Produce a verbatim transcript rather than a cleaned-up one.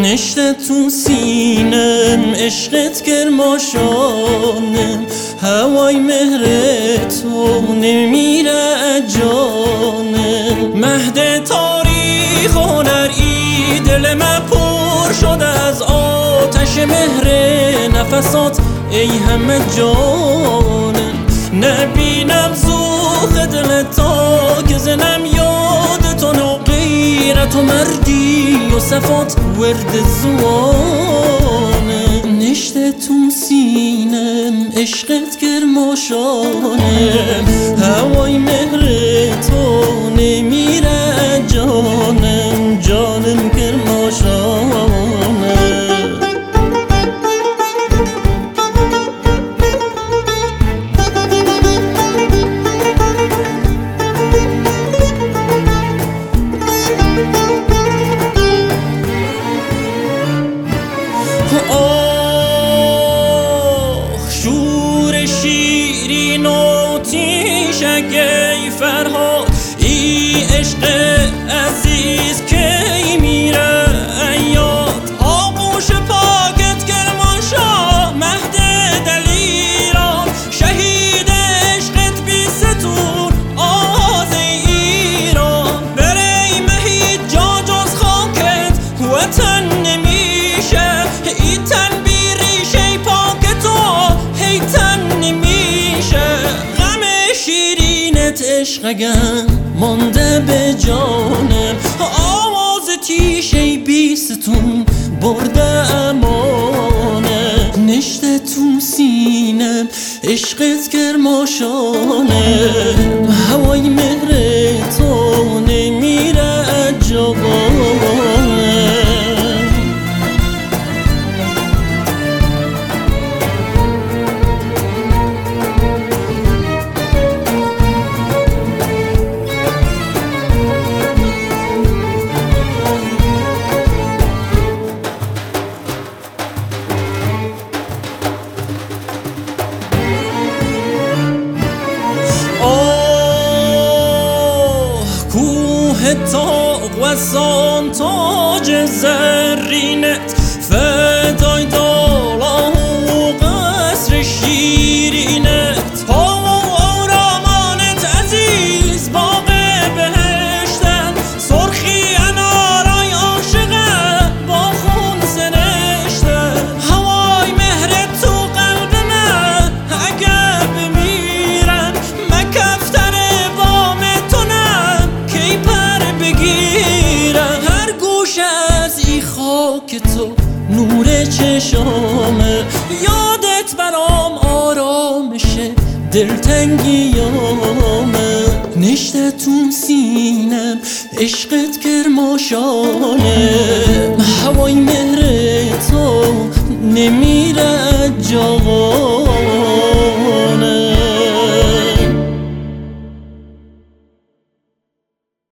نشته تو سینم عشقت گرماشانم، هوای مهر تو نمیره جانم. مهد تاریخ هنری دل من پر شده از آتش مهر نفسات ای همه جانم. نبینم زوخ دل تا که زنم یاد تو نو غیرت و مردی و صفات ورد زوانم. نشته تو سینم عشقت گرماشانم، هوای مهر تو نمیره جانم، جانم گرماشانم. شور شیرین و تیشگی فرهاد ای عشق عزیز کی میره ایاد. آغوش پاکت گرماشا مهد دلیران، شهید عشقت بی ستون آواز ایران. بری مهید جا جز خاکت وطن نمیشه، ای تن بی ریشه پاک تو هی تن نمیشه. غم شیرینت عشق اگم مانده به جانم، آواز تیشه بی ستون برده امانه. نشته تو سینم عشقت گرماشانم، هوای مهر تو نمیره جانم. تاق و سان تاج زرینت فدای دالا و قصر شیرینت. پا و آرامانت عزیز باغ بهشتن، سرخی انارای عاشقه با خون سرشتن. هوای مهرت تو قلب من اگه بمیرم، مکفتر بام تو نم کی پر بگیرم. هر گوش از ای خاک تو نور چشامه، یادت برام آرامشه دلتنگیامه. نشته تو سینم عشقت گرماشانم، هوای مهر تو نمیره جوانم.